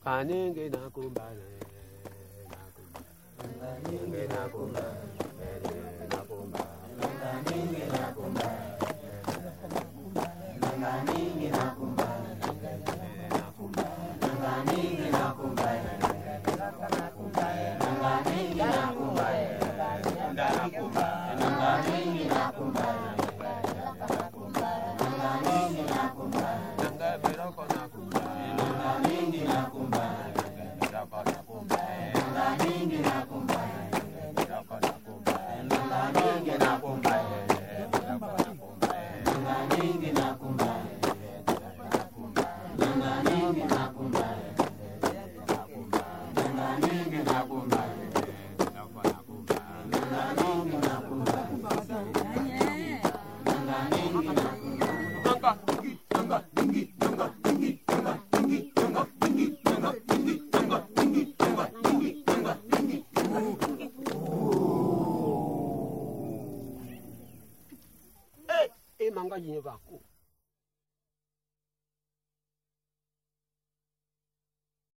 Kaningi nakumba Kaningi nakumba nakumba Kaningi nakumba Kaningi nakumba nakumba Kaningi nakumba Kaningi nakumba nakumba Kaningi nakumba Mangga jinnya baku.